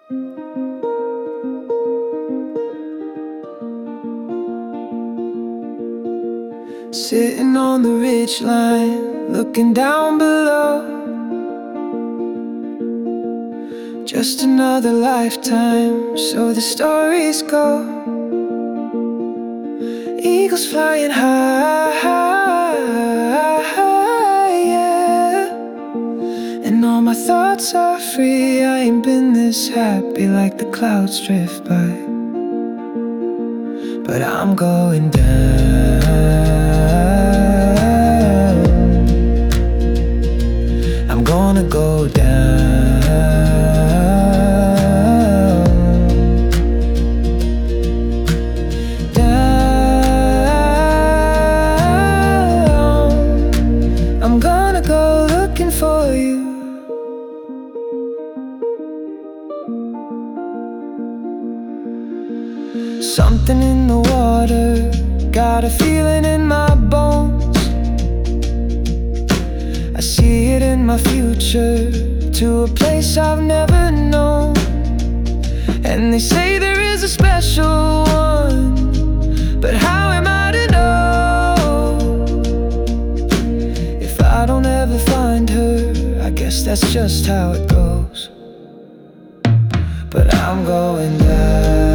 Sitting on the ridge line, looking down below. Just another lifetime, so the stories go. Eagles flying high, yeah. And all my thoughts are free. I ain't been this happy like the clouds drift by. But I'm going down. I'm gonna go down. Down. I'm gonna go looking for you. Something in the water, got a feeling in my bones. I see it in my future, to a place I've never known. And they say there is a special one, but how am I to know? If I don't ever find her, I guess that's just how it goes. But I'm going down.